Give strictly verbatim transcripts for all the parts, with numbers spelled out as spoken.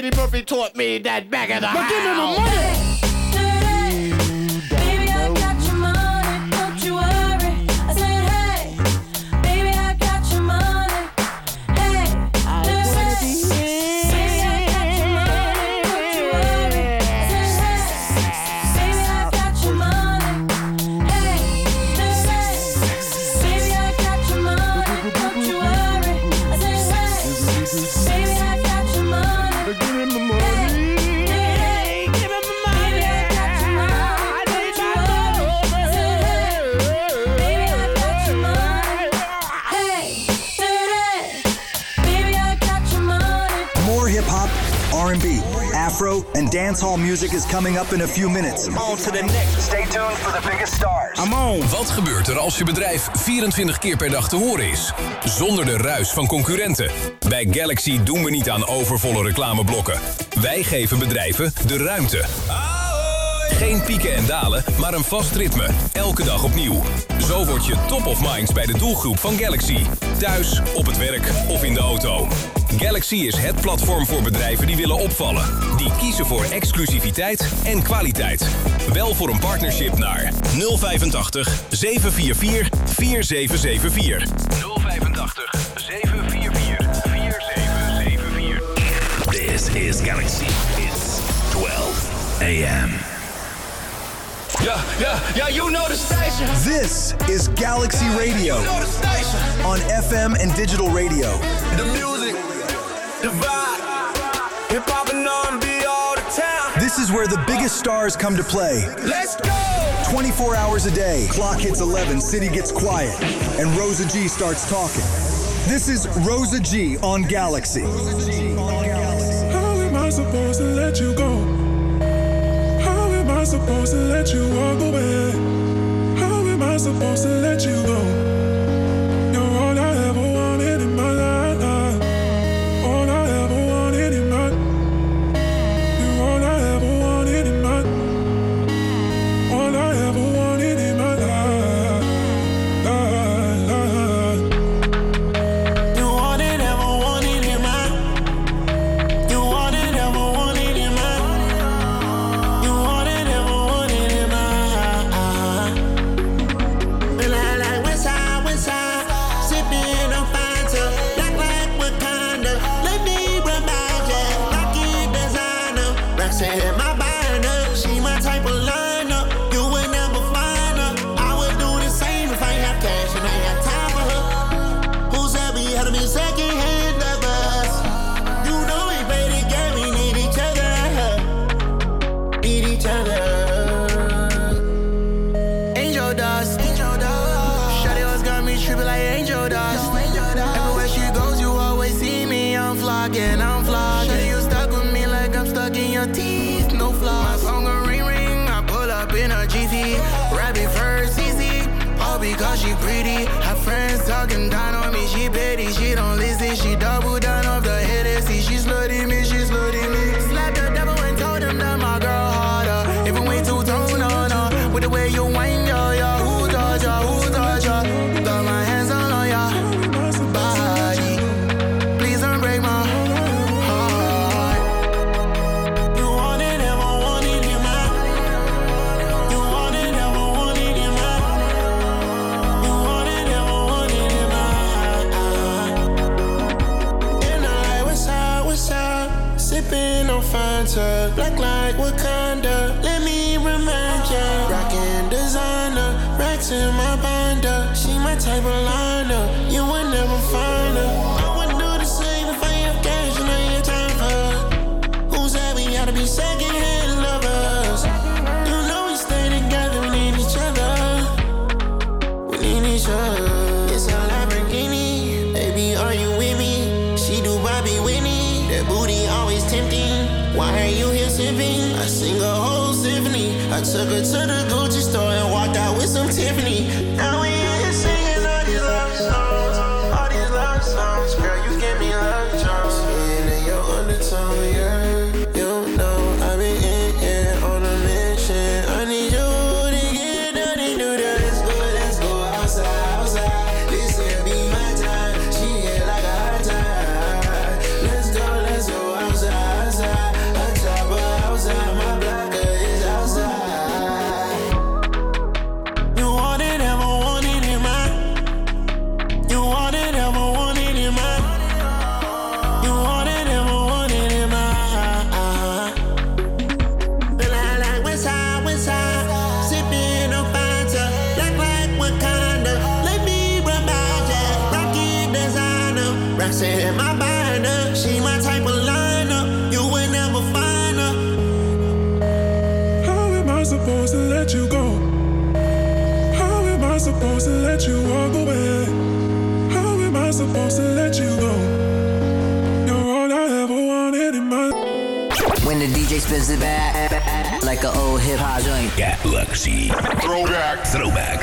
Eddie Murphy taught me that back of the house. But give me my money. Afro and dancehall music is coming up in a few minutes. On to the next. Stay tuned for the biggest stars. I'm on. Wat gebeurt er als je bedrijf vierentwintig keer per dag te horen is? Zonder de ruis van concurrenten. Bij Galaxy doen we niet aan overvolle reclameblokken. Wij geven bedrijven de ruimte. Geen pieken en dalen, maar een vast ritme. Elke dag opnieuw. Zo word je top of minds bij de doelgroep van Galaxy. Thuis, op het werk of in de auto. Galaxy is het platform voor bedrijven die willen opvallen. Die kiezen voor exclusiviteit en kwaliteit. Wel voor een partnership naar nul vijfentachtig zeven vier vier vier zeven zeven vier. nul vijfentachtig zeven vier vier vier zeven zeven vier. This is Galaxy. It's twelve a.m. Yeah, yeah, yeah, you know the station. This is Galaxy Radio. You know the station. On F M and digital radio. The music, the vibe, hip hop and R and B all the time. This is where the biggest stars come to play. Let's go! twenty-four hours a day. Clock hits eleven, city gets quiet, and Rosa G starts talking. This is Rosa G on Galaxy. How am I supposed to let you go? How am I supposed to let you walk away? How am I supposed to let you go? You're all I ever wanted in my life. All I ever wanted in my. You're all I ever wanted in my. All I ever wanted in my life. You want it, ever wanted in my. You want it, ever wanted in my. You want it, ever wanted in my. And I like west side, west side, sipping on Fanta, black like Wakanda. Let me remind ya, Rocky designer, Roxanne my binder, she my type of lineup. You would never find her. I would do the same if I have cash and I have time for her. Who's happy had to be second hand lovers? You know we play the game, we need each other. Need each other. Angel dust, angel dust. Shawty always got me tripping like angel dust. Everywhere she goes, you always see me. I'm flocking, I'm flocking. Shawty, you stuck with me like I'm stuck in your teeth. No flaws. My phone gon' ring ring. I pull up in a G T. Rabbit first, easy. All because she pretty. Her friends talking down on me. She petty, she don't listen. She double down off the head and see. She slutty me, she slutty me. Slapped the devil and told him that my girl harder. Even way too tone on her. With the way you whine, yo, yo. Who touch ya, who touch ya? Got my hands all on ya body. Please don't break my heart. You want it, ever want it in my. You want it, ever want it in my. You want it, ever want it in my. In the light, west side, west side, sipping on Fanta, black like Wakanda. Let me remind ya, rockin' designer, racks in my binder. She my type of liner, you would never find her. I would do the same if I have cash and I have time for her. Who's happy had to be second hand lovers? You know we stay together, we need each other. We need each other. It's a Lamborghini, baby, are you with me? She do Bobby Whitney, that booty always tempting. Why are you here sipping? I sing a whole symphony. I took her to the Gucci store and walked out with some Tiffany. Now we here singing all these love songs, all these love songs. Girl, you give me love songs. Singing in your undertone, yeah. You know I've been in here on a mission. I need you to get dirty, do that. Let's go, let's go outside, outside. This here be my time. She hit like a hard time. Let's go, let's go outside, outside. in my binder. She my type of lineup. You would never find her. How am I supposed to let you go? How am I supposed to let you walk away? How am I supposed to let you go? You're all I ever wanted in my life. When the D J spins it back like an old hip hop joint. Galaxy. Throwback. Throwback.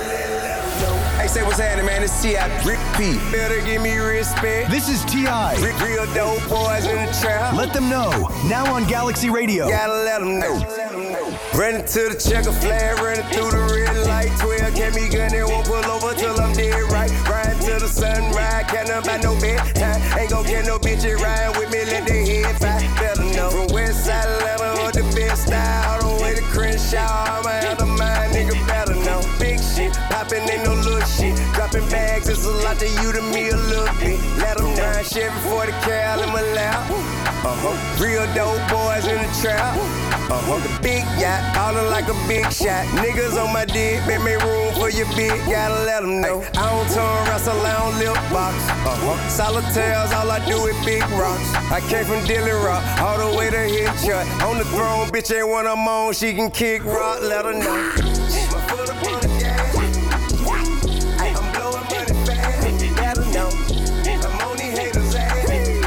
Hey, say what's happening, man? It's T I Rick P. Better give me respect. This is T I Rick, real dope boys in the trap. Let them know. Now on Galaxy Radio. Gotta let them know. Running to the checker flag, running through the red light. twelve kept me gunning, won't pull over till I'm dead right. Riding to the sunrise, can't about no bedtime. Ain't gon' get no bitches riding with me, let their head fly. Better know. From West Side Atlanta, with the best style. All the way to Crenshaw, I'ma have the mind, nigga better know. Big shit, poppin' ain't no little shit. Dropping bags, it's a lot to you, to me a little bit. Let them down, Chevy forty cal in my lap. Uh-huh. Real dope boys in the trap. Uh-huh. The big yacht, ballin' like a big shot. Niggas on my dick, make me room for your big. Gotta let them know. I don't turn wrestle, I don't lip box. Uh-huh. Solitaires, all I do is big rocks. I came from Dilly Rock, all the way to Hit Chart. On the throne, bitch ain't one I'm on. She can kick rock, let her know. My foot up on the gas. I'm blowing money fast. Let her know. I'm on these haters' ass.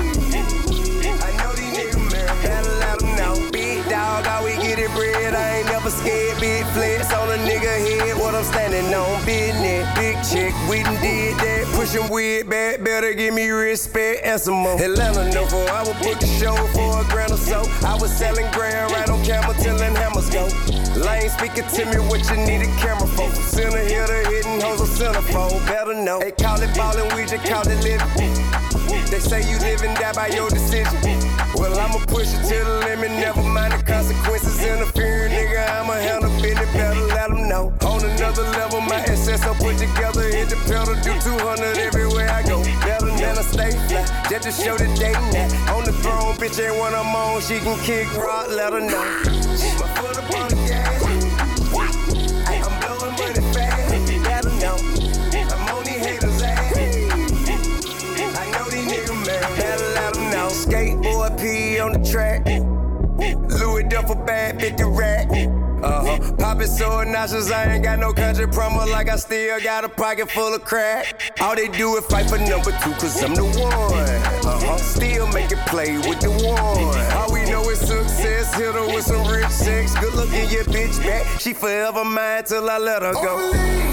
I know these niggas, man. Gotta let them know. Big dog, all we get it bread. I ain't never scared. Big flex on a nigga head. What I'm standing on, business. Big chick, we done did that. Pushing weird back, better give me respect and some more. Atlanta know for I would book a show for a grand or so. I was selling grand right on camera till them hammers go. Lane speaking to me what you need a camera for. Center hitter hitting hoes a centerfold. Better know. They call it ballin', we just call it living. They say you live and die by your decision. Well, I'ma push it to the limit, never mind the consequences. Interfering, nigga, I'ma handle business, better let them know. On another level, my S S O put together, hit the pedal, do two hundred everywhere I go. Better than a stay fly, just to show the day now. On the throne, bitch ain't one I'm on, she can kick rock, let her know. My foot up on the gas, I'm blowing money fast, let her know. I'm on these haters' ass. Skateboard P on the track. Louis Duffel bag, fifty rack. Uh-huh. Poppin' so nauseous, I ain't got no country promo like I still got a pocket full of crack. All they do is fight for number two, cause I'm the one. Uh-huh. Still make it play with the one. All we know is success, hit her with some rich sex. Good looking your bitch back, she forever mine till I let her go.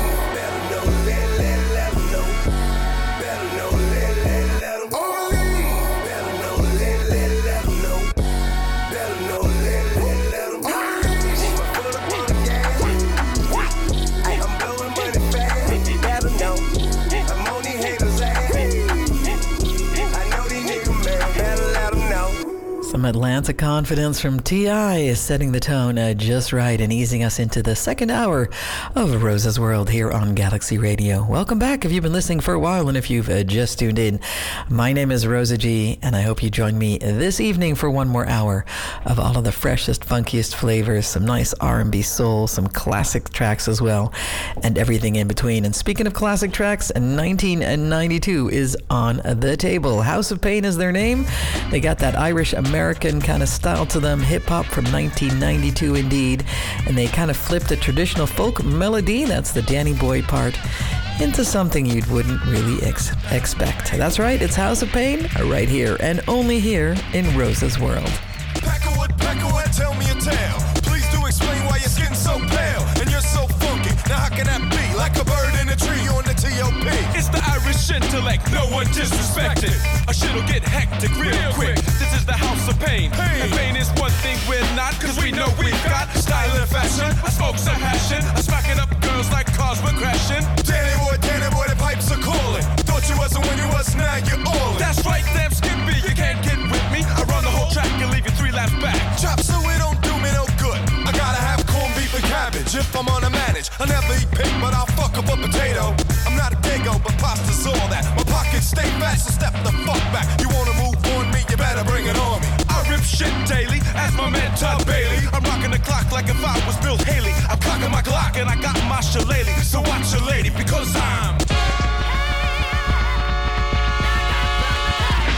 Some Atlanta confidence from T I is setting the tone uh, just right and easing us into the second hour of Rosa's World here on Galaxy Radio. Welcome back if you've been listening for a while and if you've uh, just tuned in. My name is Rosa G, and I hope you join me this evening for one more hour of all of the freshest, funkiest flavors, some nice R and B soul, some classic tracks as well, and everything in between. And speaking of classic tracks, nineteen ninety-two is on the table. House of Pain is their name. They got that Irish American American kind of style to them, hip-hop from nineteen ninety-two indeed, and they kind of flipped a traditional folk melody, that's the Danny Boy part, into something you wouldn't really ex- expect. That's right, it's House of Pain, right here, and only here in Rosa's World. Peckerwood, Peckerwood, tell me a tale. Please do explain why your skin's so pale, and you're so funky. Now how can that be? Like a bird in a tree on the T O P. It's the Irish intellect, no one disrespected. A shit'll get hectic real quick. This is the House of Pain. Pain. And pain is one thing we're not, cause we know we've got style and fashion. I smoke some passion. I smacking up girls like cars we're crashing. Danny boy, Danny boy, the pipes are calling. Thought you wasn't when you was, now you're all in. That's right, damn Skippy, you can't get with me. I run the whole track and leave you three laps back. Chop so it don't do me no good. I gotta have corned beef and cabbage if I'm on a manage. I never eat pig, but I'll fuck up a potato. I'm not a dago, but pasta's all that. My pockets stay fat, so step the fuck back. You wanna move on me, you better bring it on me. I rip shit daily, as my man Todd Bailey. I'm rocking the clock like if I was Bill Haley. I'm clocking my Glock and I got my shillelagh. So watch your lady, because I'm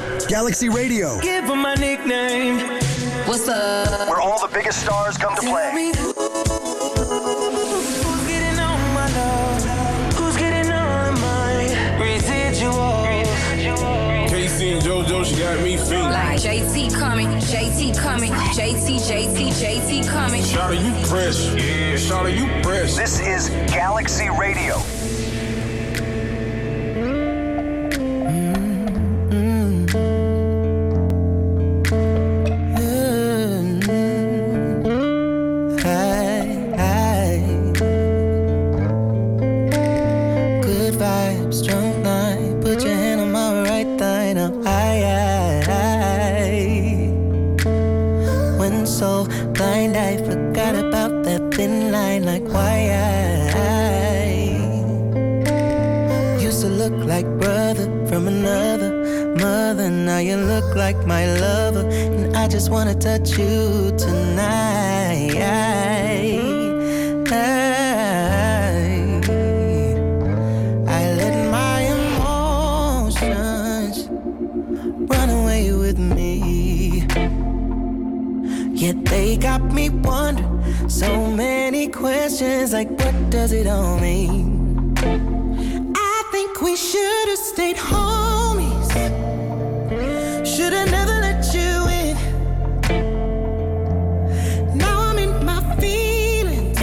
Galaxy Radio. Give him my nickname. What's up? Where all the biggest stars come to play. Who's getting on my love? Who's getting on my residuals? Casey and JoJo, she got me feeling like J T coming, J T coming, J T, J T, J T coming. Shout out, you fresh. Yeah, shout out, you fresh. This is Galaxy Radio. Now you look like my lover, and I just wanna touch you tonight. I, I let my emotions run away with me, yet they got me wondering so many questions like, what does it all mean? I think we should have stayed homies. Should've never let you in. Now I'm in my feelings.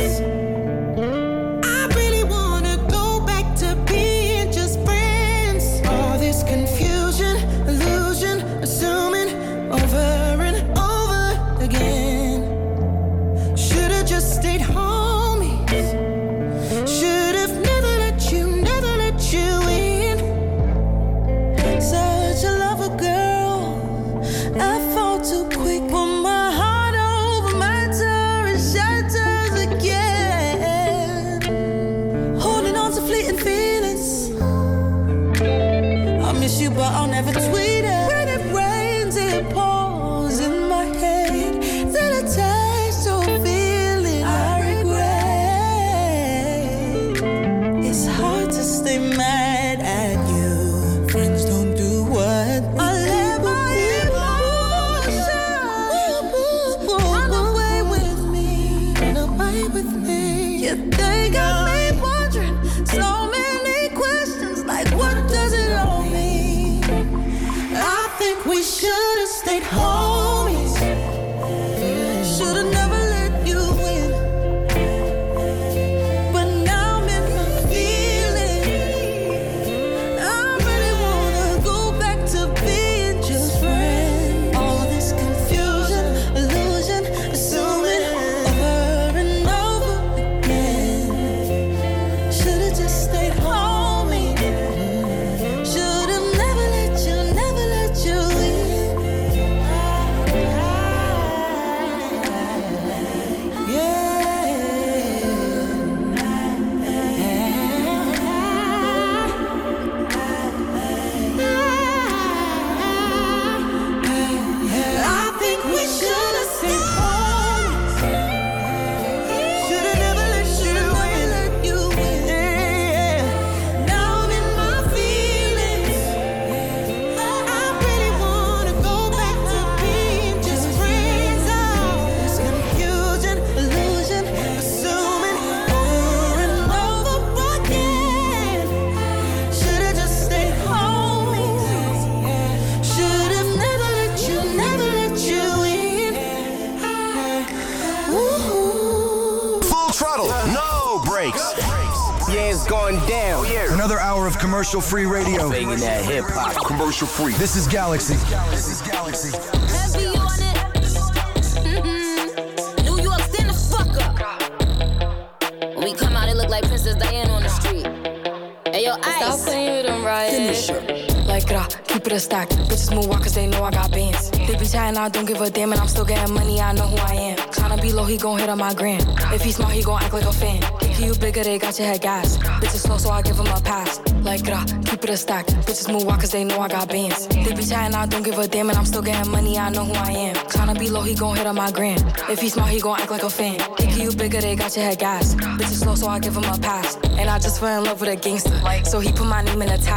I really wanna go back to being just friends. All this confusion, illusion, assuming over and over again. Should've just stayed homies. Should've never let you, never let you in. Such a lover girl. I fall too quick, put my heart over my tongue and shatters again. Holding on to fleeting feelings. I miss you, but I'll never tweet it. When it rains, it pours in my head. Then I taste your feeling I regret. It's hard to stay mad at you. Friends don't do what I let my with me. Yeah, they got me wondering so many questions like, what does it all mean? I think we should have stayed homies. Should have never let you in. But now I'm in my feelings. I really wanna go back to being just friends. All this confusion, illusion, assuming over and over again. Should've just stayed homies. Should've never let you, never let you in. I think we should've stayed homies. Should've never let you in. Now I'm in my feelings. I really wanna go back to being just friends. All this confusion, illusion, assuming over and over again. Should've just stayed homies. Should've never let you, never let you in. Ooh. Full throttle, no brakes. Yeah, it's going down. Another hour of commercial-free radio. Banging that hip hop, commercial free. This is Galaxy. This is Galaxy. Heavy on it. Mhm. New York, stand the fuck up. When we come out, it look like Princess Diana on the street. Hey, yo, Ice. Stop playing with them, Riot. Like, uh, keep it a stack. Bitches move on cause they know I got bands. They be chatting, I don't give a damn, and I'm still getting money, I know who I am. Tryna be low, he gon' hit on my gram. If he smart, he gon' act like a fan. If you bigger, they got your head gas. Bitches slow, so I give him a pass. Like, uh, keep it a stack. Bitches move on cause they know I got bands. They be chatting, I don't give a damn, and I'm still getting money, I know who I am. Tryna be low, he gon' hit on my gram. If he smart, he gon' act like a fan. If you bigger, they got your head gas. Bitches slow, so I give him a pass. And I just fell in love with a gangster. So he put my name in the top.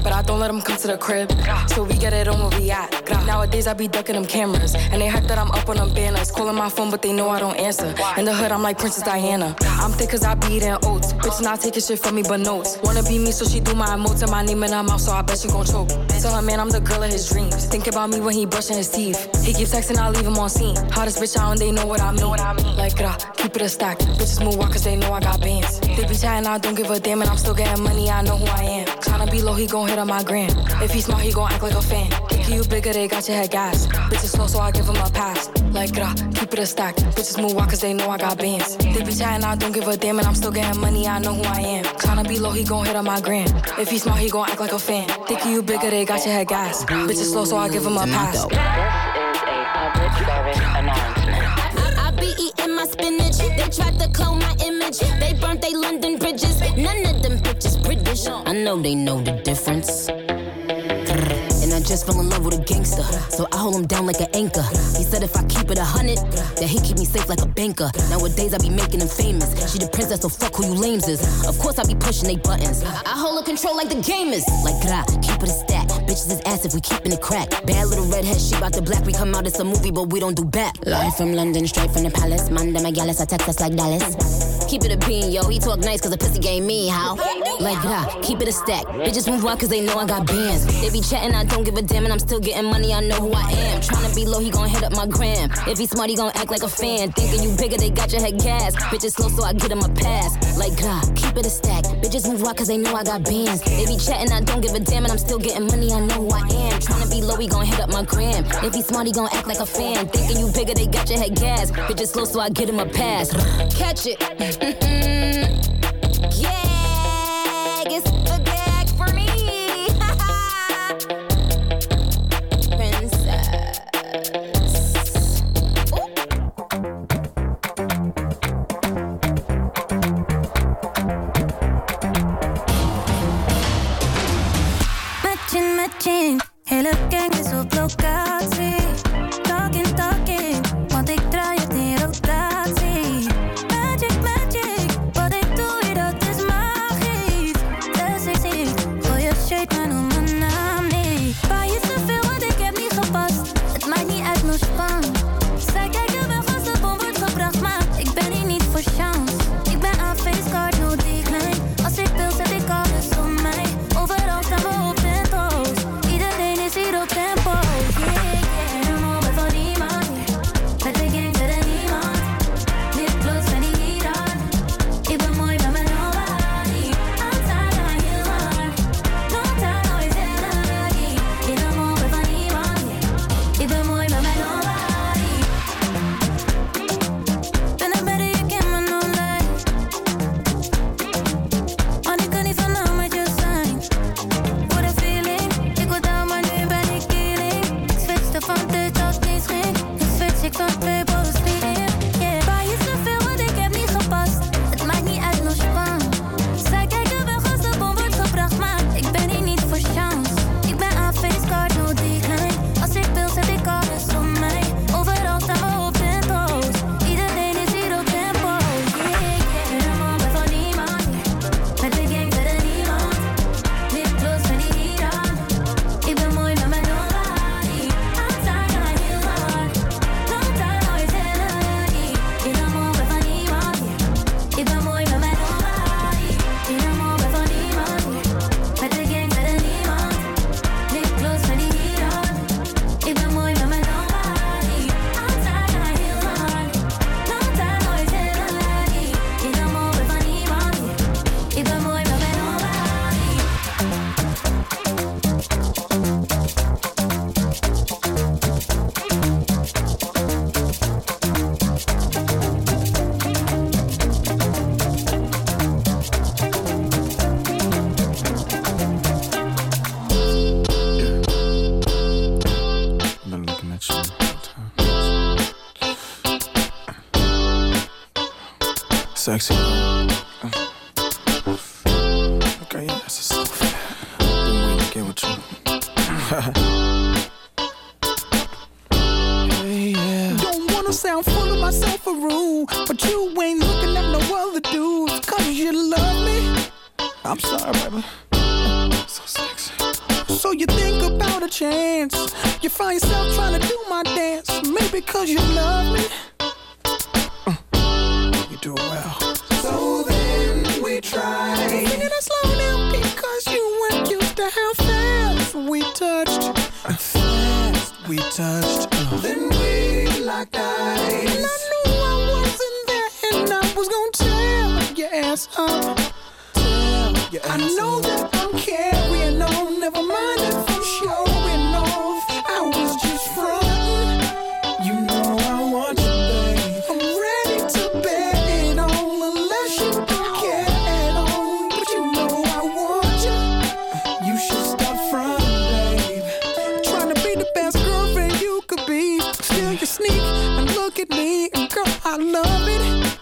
but I don't let them come to the crib. So we get it on where we at. Nowadays I be ducking them cameras, and they hype that I'm up on them banners. Calling my phone, but they know I don't answer. In the hood, I'm like Princess Diana. I'm thick cause I be eating oats. Bitch not taking shit from me but notes. Wanna be me, so she do my emotes and my name in her mouth, so I bet she gon' choke. Tell her man I'm the girl of his dreams. Think about me when he brushing his teeth. He keeps texting, I leave him on scene. Hottest bitch out and they know what I mean. Like, grah, keep it a stack. Bitches move walk cause they know I got bands. They be chatting, I don't give a damn, and I'm still getting money, I know who I am. Tryna be low, he gon' hit on my gram. If he smart, he gon' act like a fan. Think you bigger, they got your head gas. Bitches slow, so I give him a pass. Like, grah, keep it a stack. Bitches move walk cause they know I got bands. They be chatting, I don't give a damn, and I'm still getting money, I know who I am. Tryna be low, he gon' hit on my gram. If he smart, he gon' act like a fan. Think you bigger, they got your head gas. Bitches slow, so I give him a pass. This is a public service announcement. I, I be eating my spinach. They tried to clone my image. They burnt they London bridges. None of them bitches British. I know they know the difference. And I just fell in love with a gangster, so I hold him down like an anchor. He said if I keep it a hundred, that he keep me safe like a banker. Nowadays I be making him famous. She the princess, so fuck who you lames is. Of course I be pushing they buttons. I hold her control like the gamers. Like grah, keep it a stack. Bitches is ass if we keepin' it crack. Bad little redhead, she bout the black. We come out, it's a movie, but we don't do back. Live from London, straight from the palace. Man, them a gallus, I text us like Dallas. Keep it a bean, yo. He talk nice cause the pussy game me, how? Like grah, keep it a stack. Bitches move on cause they know I got bands. They be chatting, I don't give a damn, and I'm still getting money, I know who I am. Tryna be low, he gon' hit up my gram. If he smart, he gon' act like a fan. Thinking you bigger, they got your head gas. Bitches slow, so I get him a pass. Like grah, keep it a stack. Bitches move on cause they know I got bands. They be chatting, I don't give a damn, and I'm still getting money, I know who I am. Tryna be low, he gon' hit up my gram. If he smart, he gon' act like a fan. Thinking you bigger, they got your head gas. Bitches slow, so I get him a pass. Catch it. Mm-hmm. Yeah, it's a gag for me. Princess. Ooh. Matching, matching. Hele gang is op locatie. Talking, talking. Want ik draai het in rotatie. Magic, magic. Wat ik doe, dat is magisch. Dus ik zie, gooi je shade, maar noem mijn naam niet. Waar je zoveel, want ik heb niet gepast. Het maakt niet uit, no span. Zij kijken wel als de bom wordt gebracht, maar ik ben hier niet voor chance. Ik ben aan facecard, no decline. Als ik wil, zet ik alles om mij. Overal staan we op tempo's. Iedereen is hier op tempo. Yeah, yeah. En een moment van niemand. Met de gang verder niemand. Niet close en niet hier aan. Ik ben mooi met mijn nobody. Altijd aan je man. No time, always energy. In een moment van niemand. Ik ben mooi met mijn nobody. Ben er beter, je kent me no lie. Want ik kan niet van nou met je zijn. Voor de feeling, ik word down, maar nu ben ik killing. Ik switchte van dit tot niets ging. Nu switch ik van twee boos in. Yeah, waar je zoveel, want ik heb niet gepast. Het maakt niet uit, no span. Zij kijken wel als de bom wordt gebracht, maar ik ben hier niet voor chance. Ik ben aan facecard, no decline. Als ik wil, zet ik alles om mij. Overal staan we op tempo's. Iedereen is hier op tempo. Yeah, yeah. In een moment van niemand. Met de gang verder niemand. Niet close en niet hier aan. Ik ben mooi met mijn nobody. Altijd aan je man. No time, always energy. In een moment van niemand. Ik ben mooi met mijn nobody. In een moment van niemand. Met de gang verder niemand. Niet close en niet hier aan. Ik ben mooi met mijn nobody. Altijd aan je man. No time, always energy. In een moment van niemand. Ik ben mooi met mijn nobody. I've been looking at you all the time. Sexy. Okay, yeah, that's a stuff. Been waiting to get with you. Hey, yeah. Don't wanna sound full of myself or rude, but you ain't looking at no other dudes. Cause you love me. I'm sorry, baby. So sexy. not a chance. You find yourself trying to do my dance. Maybe cause you love me. Mm. You do it well. So then we tried. Sing it slow down because you weren't used to how fast we touched. Fast we touched. Uh. Then we locked eyes. And I knew I wasn't there, and I was gonna tear your ass up. Tear your ass I know up. That I'm carrying on. Never mind if I'm showing off. I was just frontin'. You know I want you, babe. I'm ready to bet it on, unless you don't care at all. But you know I want you. You should stop frontin', babe. Trying to be the best girlfriend you could be. Still you sneak and look at me, and girl, I love it.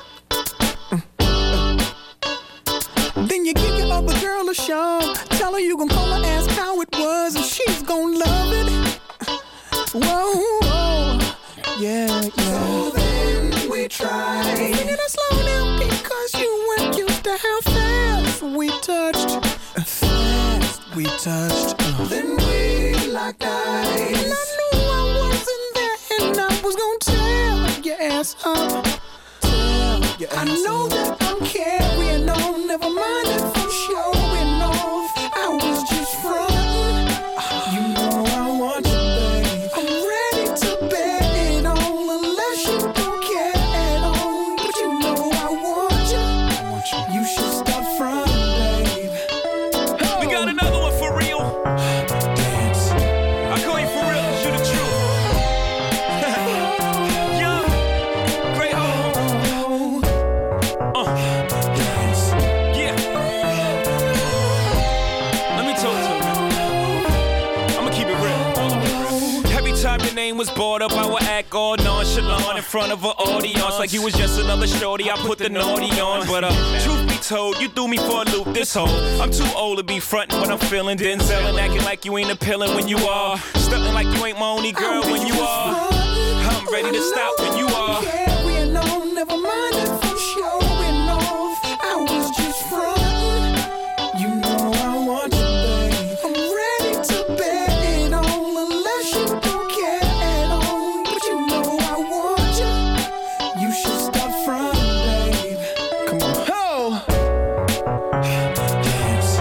Then you give your other girl a show. Tell her you gon' call her, ask how it was, and she's gon' love it. Whoa, whoa. Yeah, yeah. So then we tried. Sing it slow down because you weren't used to how fast we touched. Fast we touched. Uh. Then we locked eyes. And I knew I wasn't there, and I was gon' tear your ass up. Tear your ass I know up. That I'm carrying on. Never mind if I'm showing off. I was just frontin'. You know I want you, babe. I'm ready to bet it on, unless you don't care at all. But you know I want you. I want you. You should stop frontin', babe. Oh. We got another one for real. Dance. I call you for real, 'cause you the truth. Young, great home. Uh. Dance. Yeah. Let me talk to you. I'ma keep it real. Every time your name was brought up, I would act all nonchalant in front of an audience, like you was just another shorty. I put the naughty on, but uh, truth be told, you threw me for a loop this whole. I'm too old to be frontin' when I'm feeling Denzel and acting like you ain't appealing when you are, stuntin' like you ain't my only girl when you are. I'm ready to stop when you are. Carrying on, never mind if I'm showing off. I was just frontin'. You know I want you, babe. I'm ready to bet it on, unless you don't care at all. But you know I want you. You should stop frontin', babe. Come on. Oh. Dance.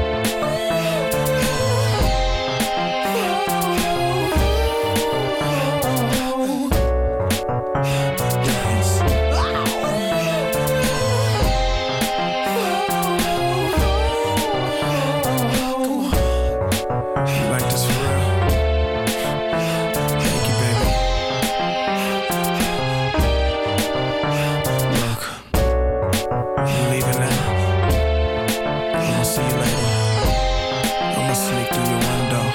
Dance. You like this for real? Thank you, baby. Look, I'm leaving now. I'm gonna see you later. I'm gonna sneak through your window.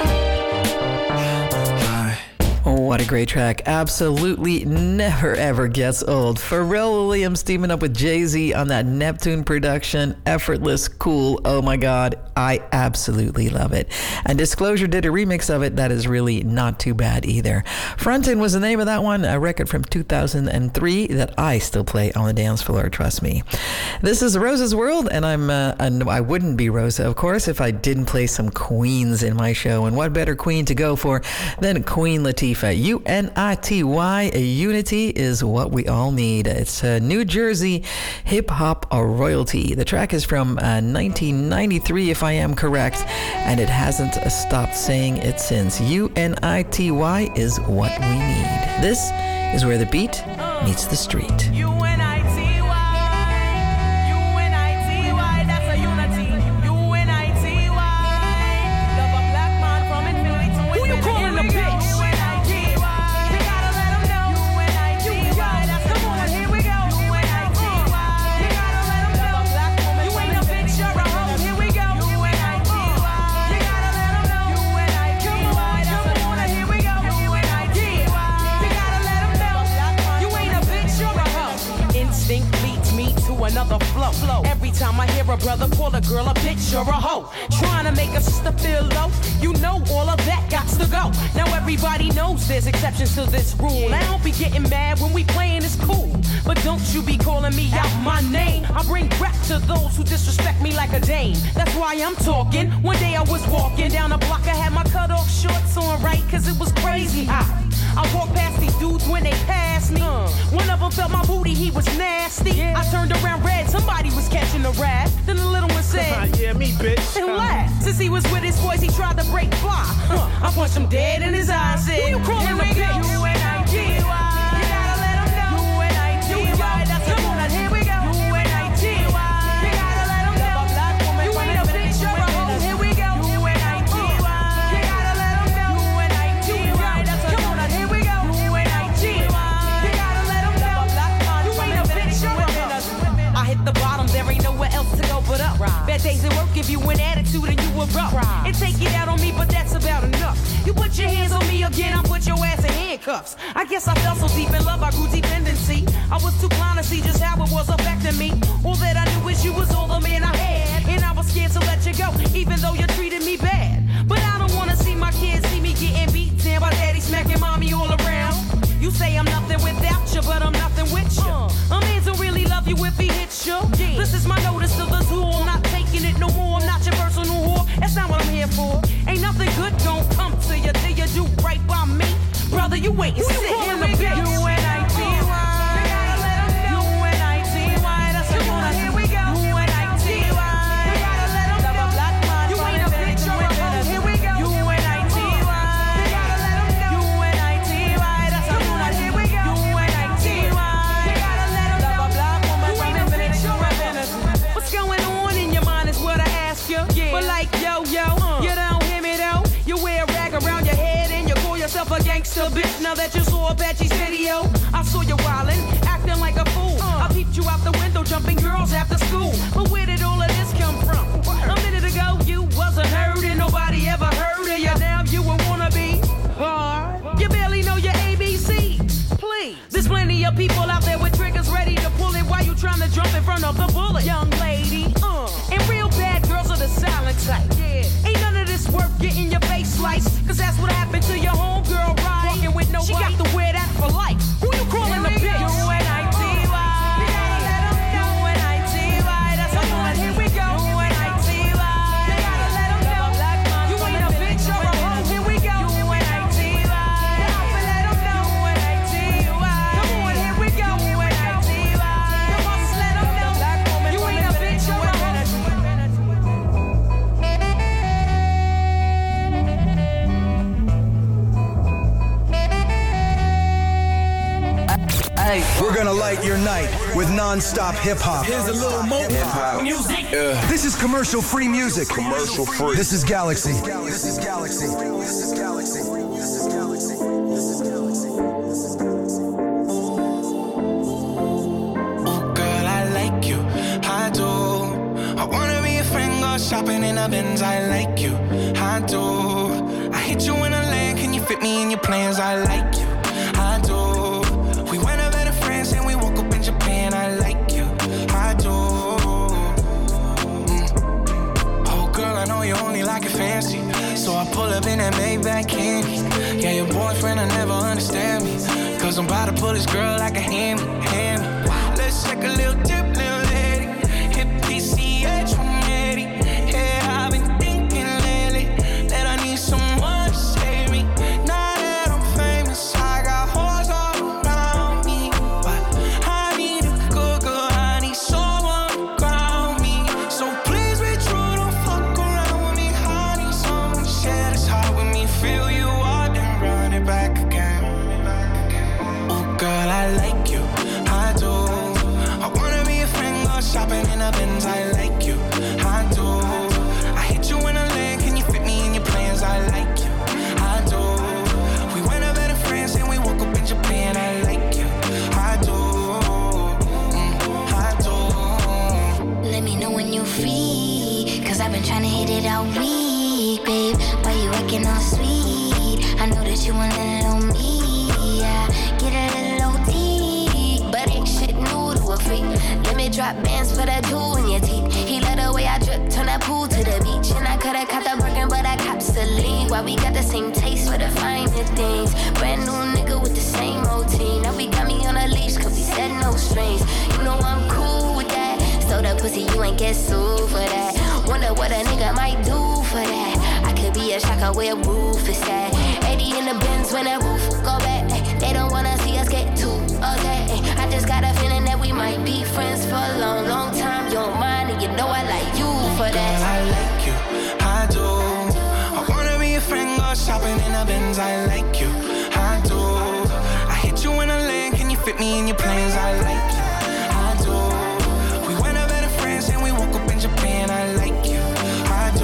Bye. What a great track. Absolutely never ever gets old. Pharrell Williams teaming up with Jay-Z on that Neptune production. Effortless, cool. Oh my God. I absolutely love it. And Disclosure did a remix of it that is really not too bad either. Frontin' was the name of that one, a record from two thousand three that I still play on the dance floor, trust me. This is Rosa's World, and I'm uh, and I wouldn't be Rosa, of course, if I didn't play some queens in my show. And what better queen to go for than Queen Latifah? U N I T Y, unity is what we all need. It's a New Jersey hip-hop royalty. The track is from uh, nineteen ninety-three, if I am correct, and it hasn't stopped saying it since. U N I T Y is what we need. This is where the beat meets the street. I hear a brother call a girl a bitch or a hoe, trying to make a sister feel low, you know all of that got to go. Now everybody knows there's exceptions to this rule. I don't be getting mad when we playing, it's cool, but don't you be calling me out my name. I bring rap to those who disrespect me like a dame. That's why I'm talking. One day I was walking down the block, I had my cut off shorts on, right, cause it was crazy hot. I walked past these dudes when they passed me. Uh. One of them felt my booty, he was nasty. Yeah. I turned around red, somebody was catching a rat. Then the little one said, yeah, me, bitch. And laughed. Since he was with his boys, he tried to break fly. Uh. I punched him dead in his eyes. Said, who you calling a bitch? U N I T Y. You gotta let him know. U N I T Y. That's a good. Here we go. U N I T Y. You gotta let him know. You ain't a bitch, you're a hoe. Here we go. U N I T Y. You gotta let him know. U N I T Y. That's a good. Here we go. U N I T Y. You gotta let him know. You ain't a bitch, you're a hoe. I hit the bottom, there ain't nowhere else to go but up. Bad days at work give you an attitude and you a rough. And take it out on me, but that's about enough. You put your hands on me again, I put your ass in handcuffs. I guess I fell so deep in love, I grew dependency. I was too blind to see just how it was affecting me. All that I knew is you was all the man I had, and I was scared to let you go, even though you treated me bad. But I don't wanna see my kids see me getting beat down by daddy smacking mommy all around. You say I'm nothing without you, but I'm nothing with you. A man don't really love you if he hits you. This is my notice to the zoo, I'm not taking it no more. I'm not your personal whore, that's not what I'm here for. Ain't nothing good gon' come to you till you do right by me. Brother, you wait and sit in the bitch. U N I T Y. You gotta let him know. U N I T Y. That's the one. Here we go. U N I T Y. You gotta let him know. You ain't a bitch or a hoe. Here we go. U N I T Y. You gotta let him know. U N I T Y. That's the one. Here we go. U N I T Y. You gotta let him know. You ain't a bitch or a hoe. What's going on in your mind is what I ask you. But like yo yo, you don't hear me though. You wear a rag around your head and you call yourself a gangster bitch. Now that you saw Apache's video, I saw you wildin', acting like a fool. I peeped you out the window, jumping girls after school. But where did all of this come from? A minute ago you wasn't heard and nobody ever heard of you. Now you a wannabe. Hard. You barely know your A B Cs. Please. There's plenty of people out there with triggers ready to pull it while you trying to jump in front of the bullet. Young lady, uh, and real bad girls are the silent type. Yeah. Ain't none of this worth getting your face sliced, cause that's what happened to your homegirl, right? Walking with nobody. She got to wear that for life. Who you calling a bitch? U N I T Y. You gotta let 'em know. U N I T Y. That's the one. Here we go. U N I T Y. You gotta let 'em know. You ain't a bitch or a hoe. Here we go. U N I T Y. You gotta let 'em know. U N I T Y. Come on, here we go. U N I T Y. Come on, just let 'em know. You ain't a bitch or a hoe. We're gonna light your night with non-stop hip-hop. Here's a little more hip-hop music. Yeah. This is commercial-free music. Commercial free. This is Galaxy. This is Galaxy. This is Galaxy. This is Galaxy. This is Galaxy. Oh, girl, I like you. I do. I wanna be a friend, go shopping in a Benz. I like you. I do. I hit you in a land. Can you fit me in your plans? I like you. I do. We went over to France and we woke up in Japan. I like you. I do. Mm. Oh, girl, I know you only like it fancy, so I pull up in that Maybach candy. Yeah, your boyfriend will never understand me, cause I'm about to pull this girl like a hammy, hammy. Let's take a little dip, little lady. Hit P C H from Eddie. Yeah, I've been thinking lately that I need someone to save me. Now that I'm famous, I got hoes all around me, but I need a good girl, I need someone to ground me. So please be true, don't fuck around with me. I need someone to share this heart with me. Feel you out, then run it back again. Oh, girl, I like you. I do. I wanna be a friend, go shopping in a Benz. I like you. I do. I hit you in a lane. Can you fit me in your plans? I like you. I do. We went over to France and we woke up in Japan. I like you. I do. Mm, I do. Let me know when you're free, cause I've been trying to hit it all week, babe. Why you acting all sweet? I know that you want a little me, yeah. Get a little O T, but ain't shit new to a freak. Let me me drop bands for the jewel in your teeth. He let the way I drip, turn that pool to the beach. And I coulda caught the Birkin, but I cops the lead. Why we got the same taste for the finer things. Brand new nigga with the same routine. Now we got me on a leash, cause we said no strings. You know I'm cool with that. So the pussy, you ain't get sued for that. Wonder what a nigga might do for that. I could be a shocker where roof is at. eighty in the Benz when that roof go back. They don't wanna see us get too okay. I just got a feeling that we might be friends for a long, long time. You don't mind, and you know I like you for that. Girl, I like you, I do. I wanna be a friend, go shopping in the Benz. I like you, I do. I hit you in a lane, can you fit me in your plans? I like you, I do. We went up better friends and we woke up in Japan. I like you, I do.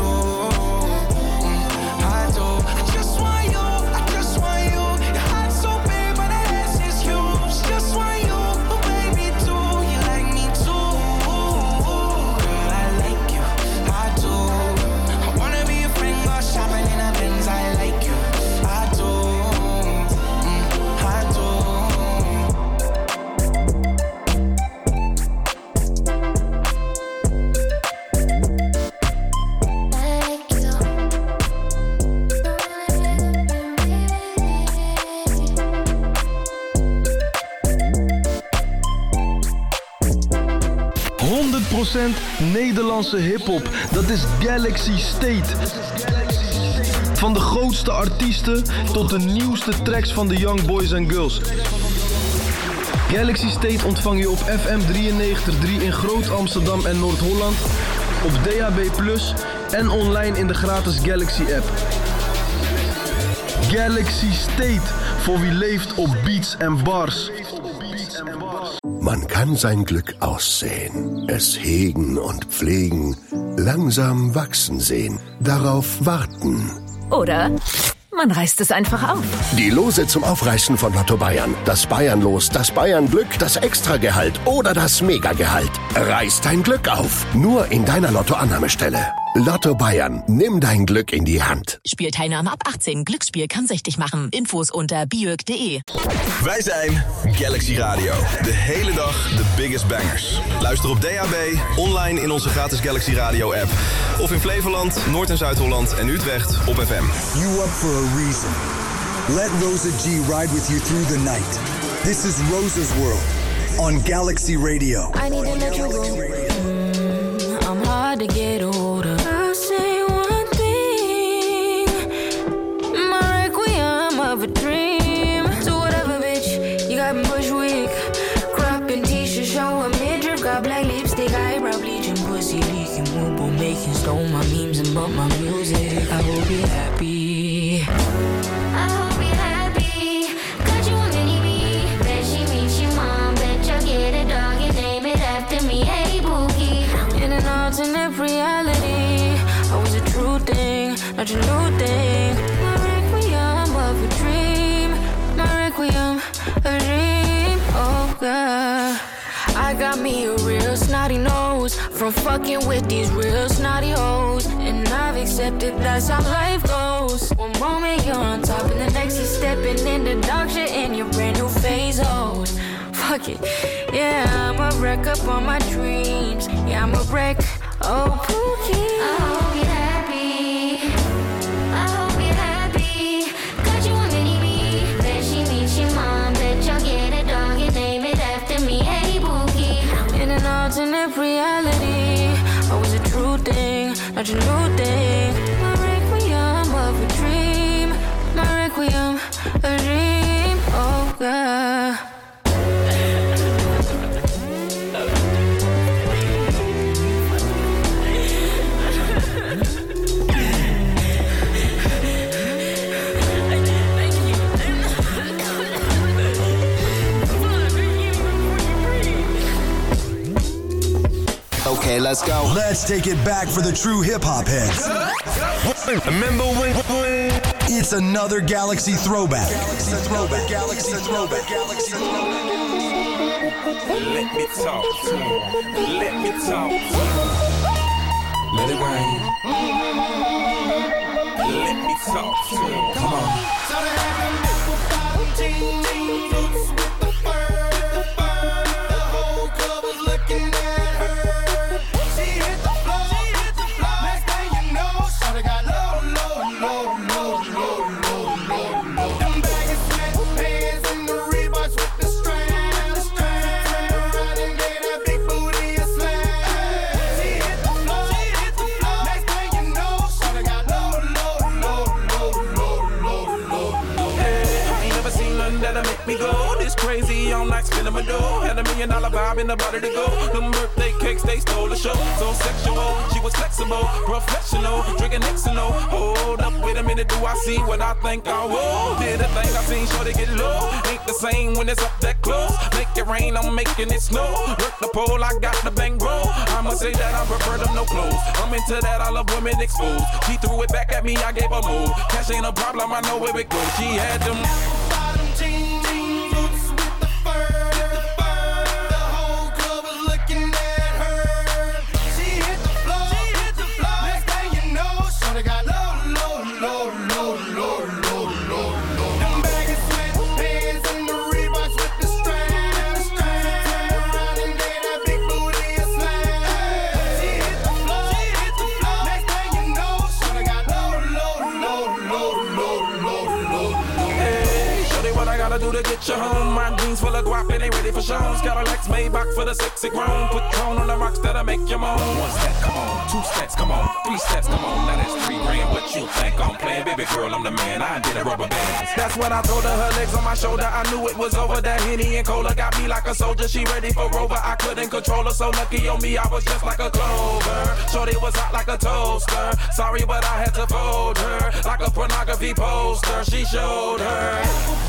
Mm, I do. I just want you, I just want you. Your heart's so big, but the ass is huge. Just want you, oh baby, too. You like me too. Girl, I like you, I do. I wanna be a friend, go shopping in a Benz. I like you, I do. Mm, I do. honderd procent Nederlandse hiphop, dat is Galaxy State. Van de grootste artiesten tot de nieuwste tracks van de young boys en girls. Galaxy State ontvang je op F M drieënnegentig komma drie in Groot Amsterdam en Noord-Holland, op D A B plus, en online in de gratis Galaxy app. Galaxy State, voor wie leeft op beats en bars. Man kann sein Glück aussehen, es hegen und pflegen, langsam wachsen sehen, darauf warten. Oder man reißt es einfach auf. Die Lose zum Aufreißen von Lotto Bayern. Das Bayernlos, das Bayernglück, das Extragehalt oder das Megagehalt. Reiß dein Glück auf. Nur in deiner Lottoannahmestelle. Lotto Bayern. Nimm dein Glück in die Hand. Speelteilname ab achttien. Glücksspiel kan süchtig machen. Infos unter biurk punt de. Wij zijn Galaxy Radio. De hele dag de biggest bangers. Luister op D A B, online in onze gratis Galaxy Radio app. Of in Flevoland, Noord- en Zuid-Holland en Utrecht op F M. You up for a reason. Let Rosa G ride with you through the night. This is Rosa's World on Galaxy Radio. I need to let you go. Mm, I'm hard to get older. I'll say one thing. My requiem of a dream. So whatever, bitch. You got Bushwick. Crop and t-shirt, show a midriff. Got black lipstick, eyebrow bleaching, pussy leaking, whoop making. Stole my memes and bought my music. I will be happy. I hope you're happy. Got you a mini me. Bet she meets your mom. Bet you'll get a dog and name it after me. Hey, Boogie. In an alternate reality, I was a true thing, not your new thing. My requiem of a dream. My requiem, a dream. Oh God. I got me a real snotty nose from fucking with these real snotty hoes. And I've accepted that's how life goes. One moment you're on top and the next you're stepping in the dog shit in your brand new phase. Oh, fuck it. Yeah, I'm a wreck up on my dreams. Yeah, I'm a wreck. Oh, Pookie. I hope you're happy. I hope you're happy. Got you a mini me. Bet she meets your mom. Bet you'll get a dog and name it after me. Hey, Boogie. In an alternate reality, I was a true thing, not your new thing. My requiem of a dream. My requiem, a dream. Oh God. Okay, let's go. Let's take it back for the true hip-hop heads. Remember when, when... It's another Galaxy throwback. Galaxy throwback. Galaxy throwback. Galaxy throwback. Let me talk to you. Let me talk to you. Let it rain. Let me talk to you. Come on. Boots with the fur, the fur. The whole club was looking at nothing that'll make me go this crazy all night spinning my dough. Had a million dollar vibe in the body to go. Them birthday cakes, they stole the show. So sexual, she was flexible, professional, drinking Xano. Hold up, wait a minute, do I see what I think I will? Did a thing I seen, sure they get low. Ain't the same when it's up that close. Make it rain, I'm making it snow. Work the pole, I got the bang bro. I'ma say that I prefer them no clothes. I'm into that, I love women exposed. She threw it back at me, I gave her move. Cash ain't a problem, I know where it goes. She had them bottom jeans, boots with the fur. The whole club was looking at her. She hit the floor, she hit the floor. Next thing you know, shorty got low, low, low, low, low, low, low, low. Them baggy sweatpants and the Reeboks with the strap, strap. Turn around and gave that big booty a slap. She hit the floor, she hit the floor. Next thing you know, shorty got low, low, low, low, low, low, low. Hey, shorty, what I gotta do to get you home? My jeans full of guap and they ready for shows. Cadillacs Maybach for the sexy grown. Put cone on the rocks that'll make you moan. One step, come on. Two steps, come on. Three steps, come on. Now that's three grand. What you think I'm playing? Baby girl, I'm the man. I did a rubber band. That's what I told her. Her legs on my shoulder. I knew it was over. That Henny and Cola got me like a soldier. She ready for Rover. I couldn't control her. So lucky on me, I was just like a clover. Shorty was hot like a toaster. Sorry, but I had to fold her like a pornography poster. She showed her.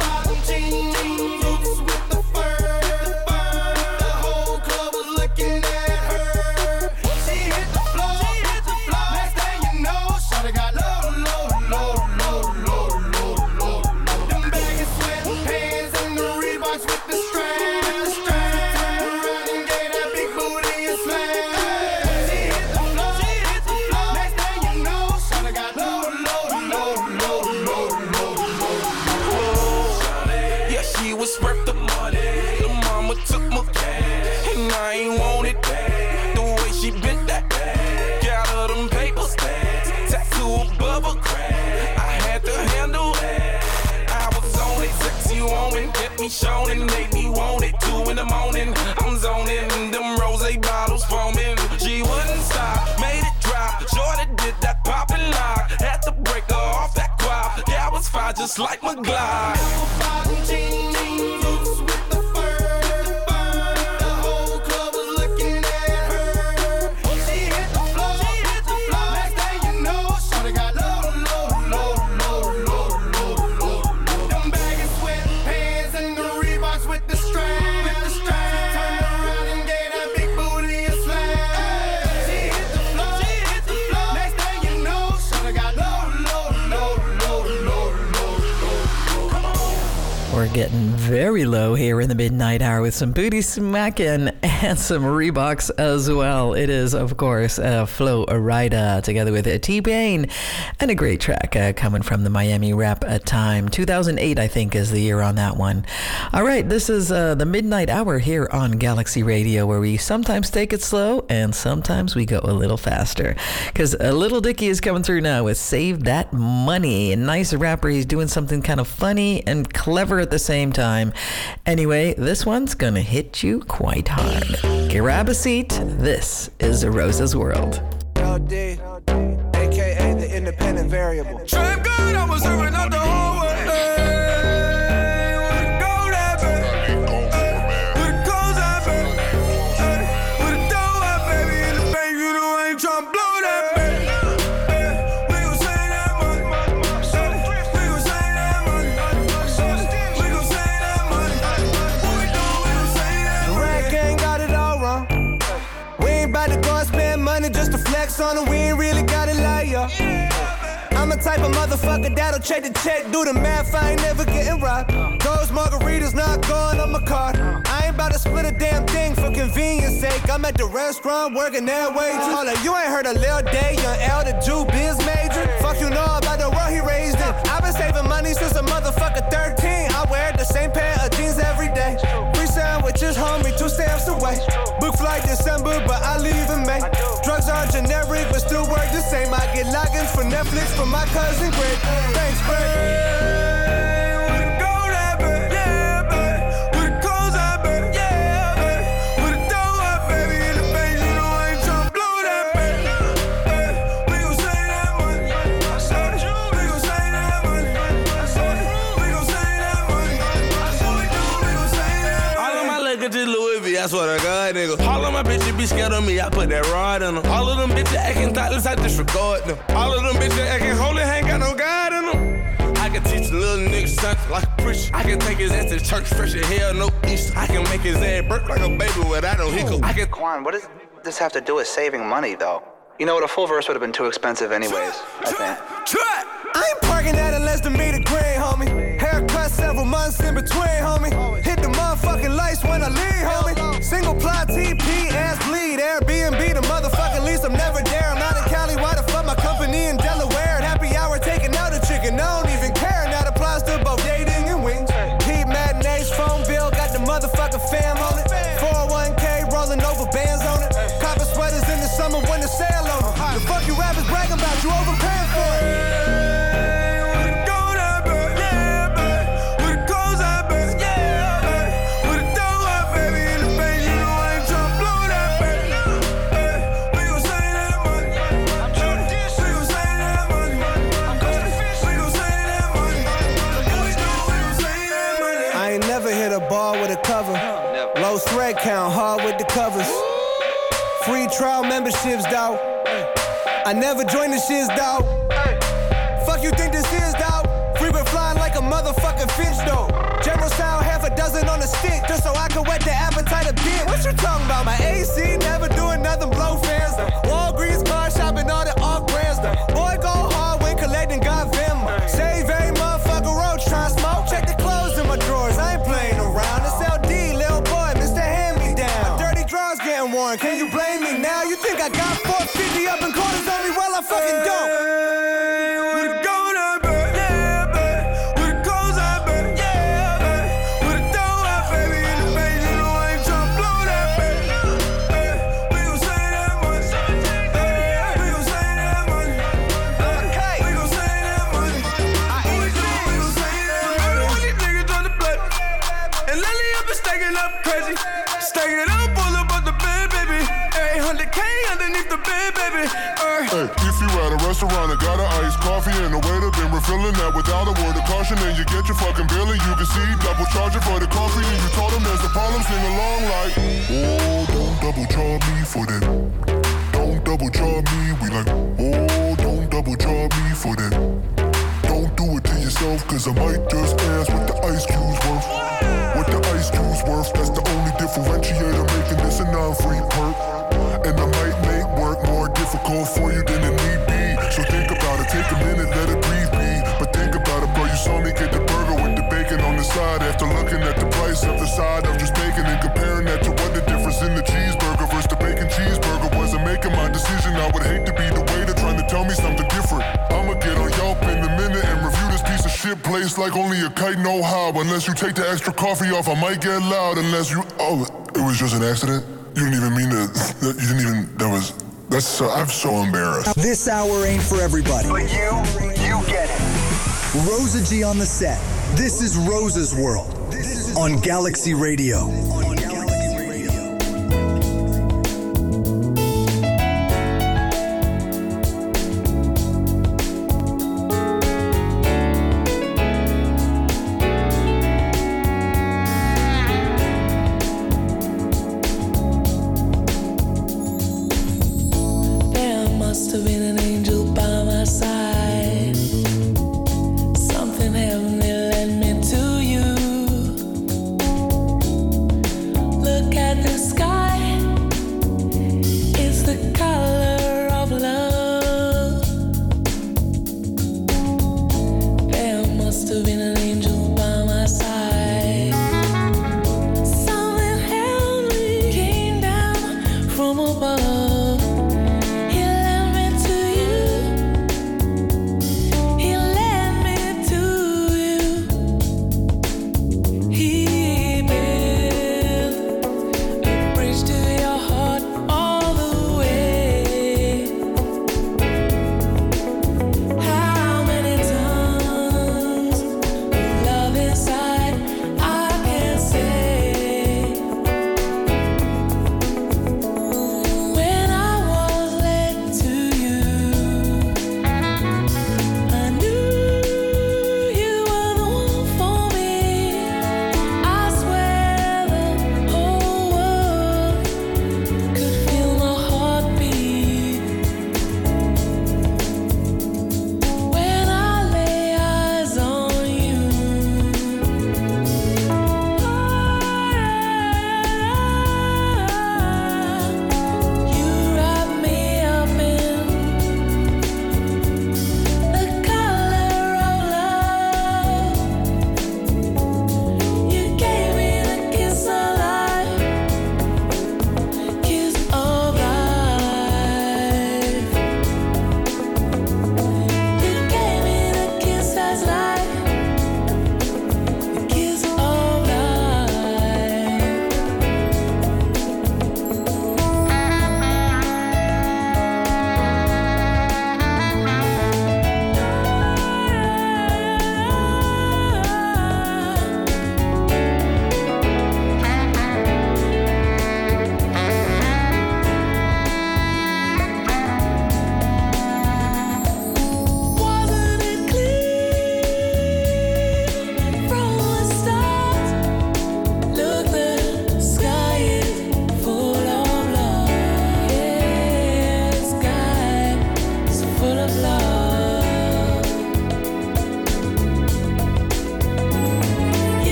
Jeans, boots with the fur. The whole club was looking at her. She hit the floor, she hit the floor. Next thing you know, shorty got low, low, low, low, low, low, low. Them baggy sweatpants and the Reeboks with the strap, strap. Turn around and gave that big booty a slap. She hit the floor, she hit the floor. Next thing you know, shorty got low, low, low, low, low, low, low. Yeah, she was worth the money. The mama took my cash, and I ain't want it back. The way she bent that back, got her them paper stacks, tattoo above her crack. I had to handle that. I was on it, sexy woman, kept me showing, made me want it. Two in the morning, I'm zoning, them rose bottles foaming. She wouldn't stop, made it drop. Shorty did that pop and lock, had to break her off that quad. Yeah, I was fine just like my Glide. Jeans, boots with the fur. The whole club was looking at her. She hit the floor, she hit the floor. Next thing you know, shorty got low, low, low, low, low, low, low. Them baggy sweatpants and the Reeboks with the strap, with the strap. Turned around and gave that big booty a slap. She hit the floor, she hit the floor. Next thing you know, shorty got low, low, low, low, low, low, low. Come on. We're getting very low here in the midnight hour with some booty smacking and some Reeboks as well. It is, of course, uh, Flo Rida together with uh, T-Pain, and a great track uh, coming from the Miami Rap uh, Time. two thousand eight, I think, is the year on that one. All right, this is uh, the midnight hour here on Galaxy Radio, where we sometimes take it slow and sometimes we go a little faster. Because uh, Little Dicky is coming through now with Save That Money. A nice rapper. He's doing something kind of funny and clever at the same time. Anyway, this one's gonna hit you quite hard. Grab a seat. This is Rosa's World. L D, aka the independent variable. Trap good, I was serving up the whole way. Just to flex on them, we ain't really got a liar. I'm the type of motherfucker that'll check the check, do the math, I ain't never getting robbed. Those margaritas not going on my card. I ain't about to split a damn thing for convenience sake. I'm at the restaurant working that wages. Hold up, you ain't heard of Lil Day, young L, the Jew biz major. Fuck you know about the world he raised in. I've been saving money since a motherfucker thirteen. I wear the same pair of jeans every day. Three sandwiches, homie, two stamps away. Book flight December, but I leave in May. Drugs are generic, but still work the same. I get logins for Netflix from my cousin Greg. Thanks, Greg. bitches Louis V, I swear to God, nigga. All of my bitches be scared of me, I put that rod in them. All of them bitches acting thoughtless, I disregard them. All of them bitches acting holy, ain't got no God in them. I can teach a little nigga something like a preacher. I can take his ass to church, fresh as hell, no Easter. I can make his ass burp like a baby without no hiccup. I can. Quan, what does this have to do with saving money, though? You know what, a full verse would have been too expensive anyways, I think. I ain't parking at a less than meter green, homie. Haircut several months in between, homie. Hit the motherfucking lights when I leave, homie. Single ply T P, ass bleed. Airbnb, the motherfucking lease, I'm never there. I'm not in Cali, why the fuck my company in Delaware? Happy hour taking out a chicken, I don't even care. That applies to both dating and wings. Heat matinees, phone bill, got the motherfucking fam on it. four oh one k, rolling over bands on it. Copper sweaters in the summer when the sale on it. The fuck you rappers bragging about, you overpaying for it. Low thread count, hard with the covers. Free trial memberships, dawg. I never joined the shiz, dawg. Fuck you think this is, dawg? Frequent flying like a motherfucking fish, though. General sound, half a dozen on a stick, just so I can whet the appetite a bit. What you talking about? My A C never doing nothing, blow fans, though. Walgreens car shopping, all the off brands, though. Boy, go hard when collecting God Venmo. Save every motherfucker roach, try smoke. Check the clothes in my drawers, I ain't playing around. It's L D, little boy, Mister Hand Me Down. Dirty drawers getting worn, can you blame me now? You think I got four fifty up in quarters on me? Well, I fucking don't. Hey, if you at a restaurant and got an iced coffee and the waiter been refilling that without a word of caution, and you get your fucking bill and you can see double charging for the coffee, and you told him there's a problem, sing along like, oh, don't double charge me for that. Don't double charge me. We like, oh, don't double charge me for that. Don't do it to yourself, cause I might just ask what the ice cube's worth. What the ice cube's worth, that's the only differentiator making this a non-free perk. And I might make work more difficult for you than it need be. So think about it, take a minute, let it breathe be. But think about it, bro, you saw me get the burger with the bacon on the side. After looking at the price of the side of just bacon and comparing that to what the difference in the cheeseburger versus the bacon cheeseburger was. I'm making my decision, I would hate to be the waiter trying to tell me something different. I'ma get on Yelp in a minute and review this piece of shit place like only a kite know how. Unless you take the extra coffee off, I might get loud. Unless you, oh, it was just an accident? You didn't even mean to, you didn't even, that was, that's so, I'm so embarrassed. This hour ain't for everybody. But you, you get it. Rosa G on the set. This is Rosa's World on Galaxy Radio.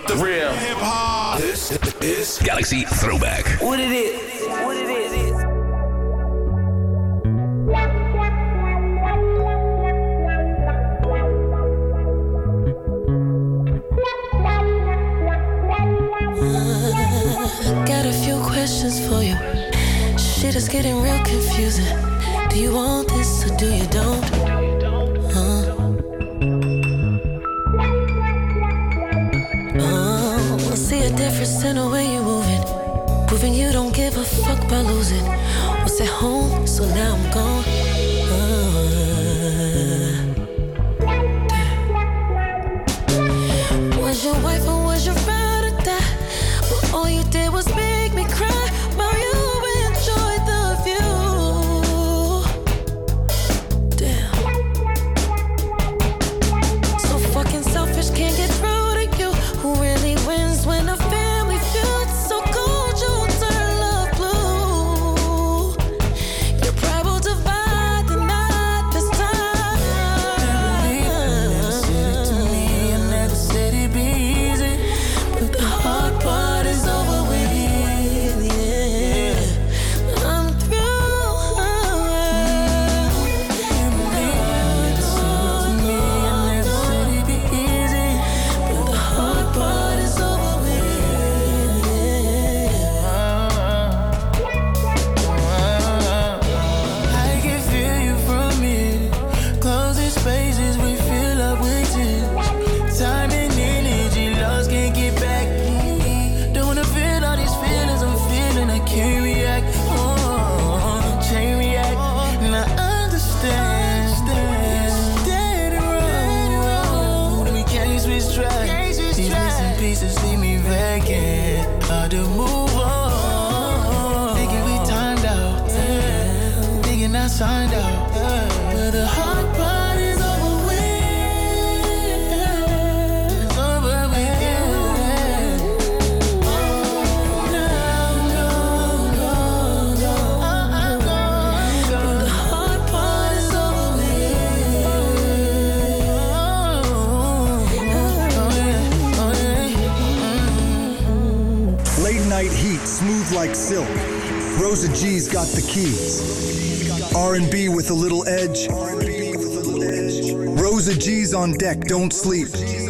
the real hip hop. This is Galaxy Throwback. What it is? What it is? Got a few questions for you. Shit is getting real confusing. Do you want this or do you don't? Huh? Oh, I see a difference in the way you're moving. Proving you don't give a fuck about losing. Was at home, so now I'm gone. Uh, was your wife or was your ride or die? But all you did was make me cry while you enjoyed the view. Damn. So fucking selfish, can't get through to you. Who really wins when a family feud's so cold you turn love blue? Your pride will divide the night this time. Never said it to me, I never said it'd be easy. But the hard part is over with, yeah. I'm through. Never said it to me, I never said it'd be easy. But the hard part is over with, yeah. I can feel you from here. Closing spaces, we fill up with tense. Time and energy lost, can't get back. Don't wanna feel all these feelings I'm feeling, I can't react. Oh, chain react, and I understand. Dead and wrong, we can't switch tracks. These missing pieces leave me vacant. Hard to move on. Thinking we timed out, thinking I signed out. But the hard part is over with. It's over with, yeah. The hard part is over Late night heat, smooth like silk. Rosa G's got the keys. R and B with a little edge. Rosa G's on deck, don't sleep.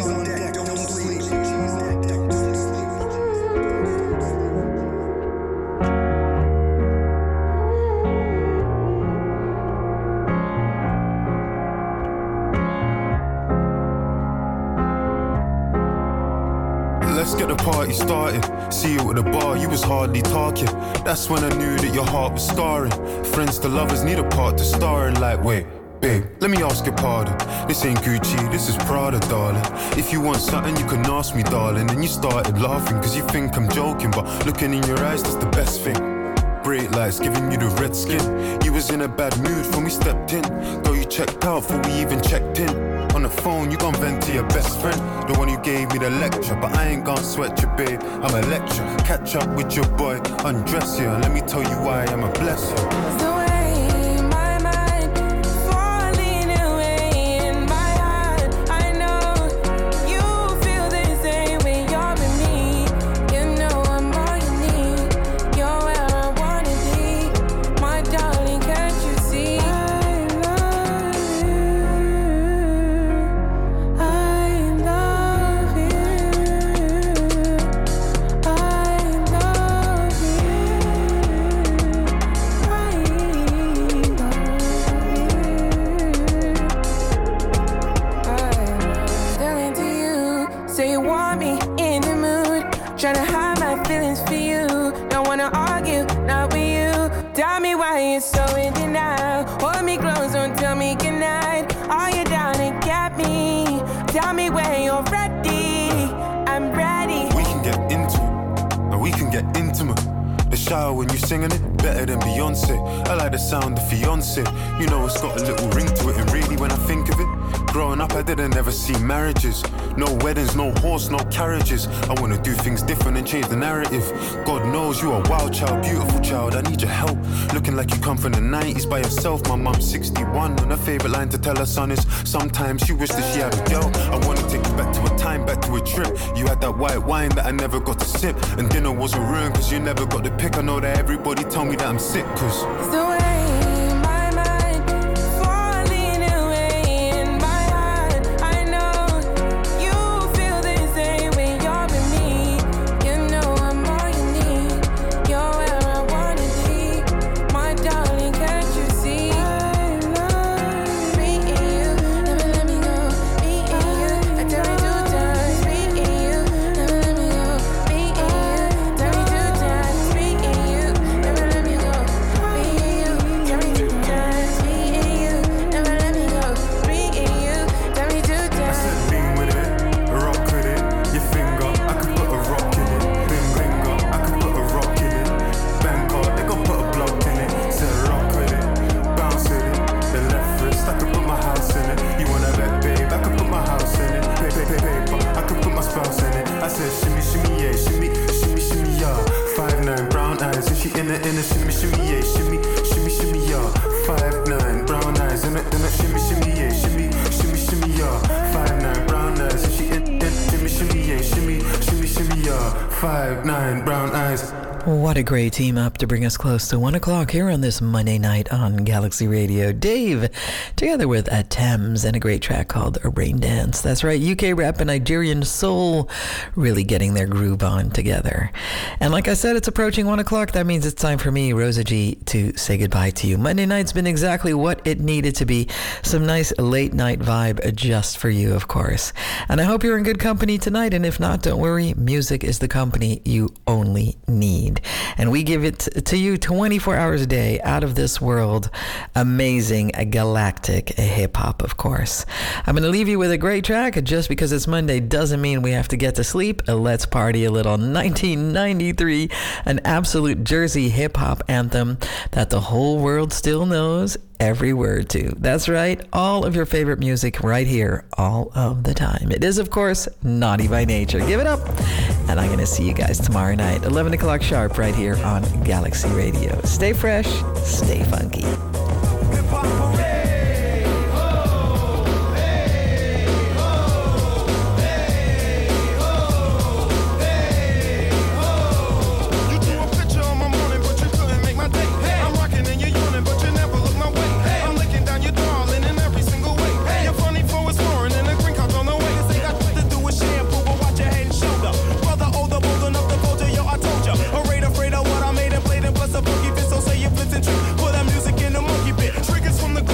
Let's get the party started. See you at the bar, you was hardly talking. That's when I knew that your heart was scarring. Friends to lovers need a part to star in. Like, wait, babe, let me ask your pardon. This ain't Gucci, this is Prada, darling. If you want something, you can ask me, darling. And you started laughing, cause you think I'm joking. But looking in your eyes, that's the best thing. Bright lights giving you the red skin. You was in a bad mood when we stepped in. Though you checked out before we even checked in. On the phone, you gon' vent to your best friend, the one who gave me the lecture. But I ain't gon' sweat you, babe, I'm a lecture. Catch up with your boy, undress you, and let me tell you why I'm a blessing. the way my mind falling away in my heart. I know you feel the same when you're with me. You know I'm all you need. You're where I wanna be, my darling. Can't you see? I love you. I love you. I love Feeling to you, say you want me in the mood. Tryna hide my feelings for you. Don't wanna argue, not with you. Tell me why you're so in denial. Hold me close, don't tell me goodnight. Are you down and get me? Tell me when you're ready. I'm ready. We can get into it, and we can get intimate. The shower when you singing it, better than Beyonce. I like the sound of fiance. You know it's got a little ring to it, and really when I think of it, Growing up, I didn't ever see marriages. No weddings, no horse, no carriages. I wanna do things different and change the narrative. God knows you are a wild child, beautiful child. I need your help. Looking like you come from the nineties by yourself. My mum's sixty-one, and her favorite line to tell her son is sometimes she wished that she had a girl. I wanna take you back to a time, back to a trip. You had that white wine that I never got to sip, and dinner wasn't ruined cause you never got the pick. I know that everybody tell me that I'm sick cause it's the way my mind falling away in my heart. I know you feel the same when you're with me. You know I'm all you need. You're where I wanna be. My darling, can't you see? I love me and you. Never let me go. Me and you. I tell me two times. Me and you. Never let me go. Me and you. Tell me two times. Me and you. Never let me go. Me and you. Tell me two times. Me and you. Never let me go. Me and you. Tell me two I times. said lean with it, rock with it. Your finger, I could put a rock in it. Bing finger, I could put a rock in it. Bangkok, they gon' put a block in it. Said rock with it, bounce with it. The left wrist, I could put my house in it. You wanna bet, babe? I could put my house in it. Pay, pay, pay, paper, I could put my spouse in it. I said shimmy, shimmy, yeah, shimmy, shimmy, shimmy, yeah. Five nine, brown eyes, and she in it, in it, shimmy, shimmy, yeah, shimmy, shimmy, shimmy, yeah. Five nine, brown eyes, in it, in it, shimmy, shimmy, yeah, shimmy, shimmy, shimmy, yeah. Five nine, brown eyes, and she in it, shimmy, shimmy, yeah, shimmy, shimmy, shimmy, yeah. Five nine, brown eyes. What a great team up to bring us close to one o'clock here on this Monday night on Galaxy Radio. Dave, together with uh, Thames, and a great track called A Rain Dance. That's right, U K rap and Nigerian soul really getting their groove on together. And like I said, it's approaching one o'clock. That means it's time for me, Rosa G, to say goodbye to you. Monday night's been exactly what it needed to be. Some nice late night vibe just for you, of course. And I hope you're in good company tonight. And if not, don't worry. Music is the company you only need. And we give it to you twenty-four hours a day, out of this world, amazing, galactic hip-hop, of course. I'm going to leave you with a great track. Just because it's Monday doesn't mean we have to get to sleep. Let's party a little. nineteen ninety-three, an absolute Jersey hip-hop anthem that the whole world still knows every word to. That's right, all of your favorite music right here, all of the time. It is, of course, Naughty by Nature. Give it up. And I'm going to see you guys tomorrow night, eleven o'clock sharp, right here on Galaxy Radio. Stay fresh, stay funky. Afraid of what I made and played and plus a funky fit, so say you flipped and trick. Put that music in the monkey bit. Triggers from the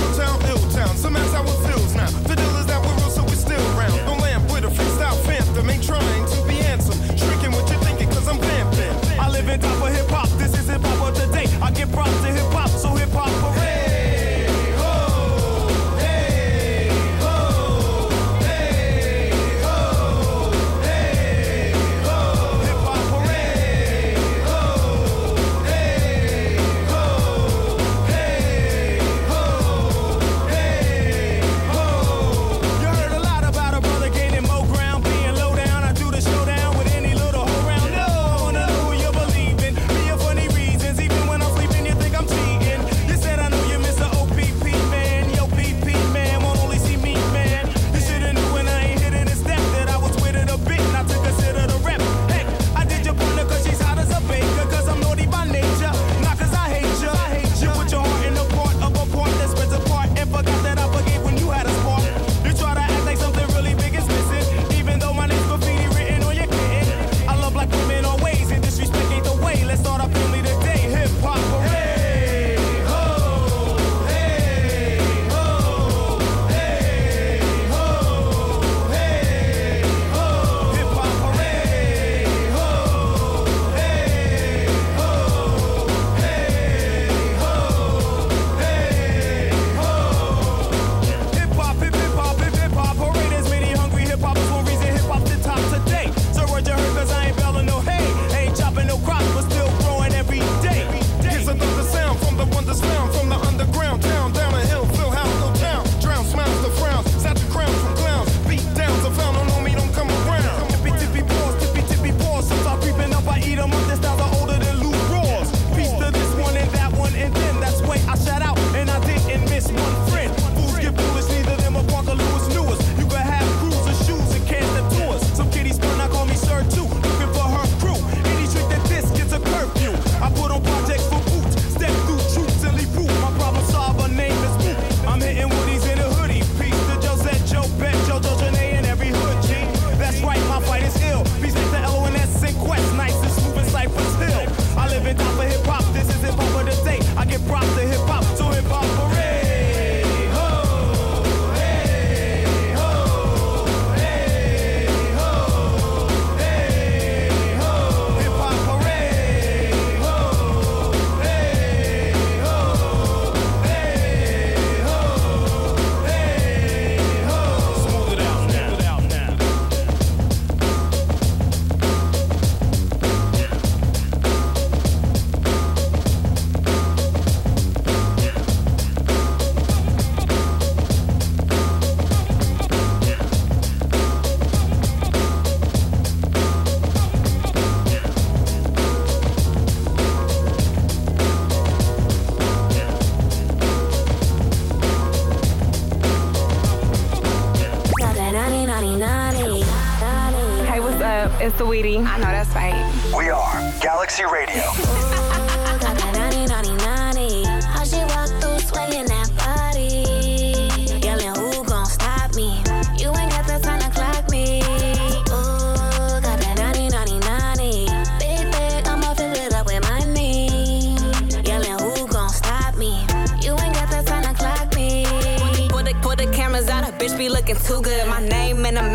up? It's Saweetie. I know that's right. We are Galaxy Radio. Got that naughty, naughty, naughty. How she walk through swaying that body. Yelling, who gon' stop me? You ain't got the time to clock me. Ooh, got that naughty, naughty, naughty. Big, big, I'ma fill it up with money. Yelling, who gon' stop me? You ain't got the time to clock me. Put the, put the cameras out, a bitch be looking too good. My name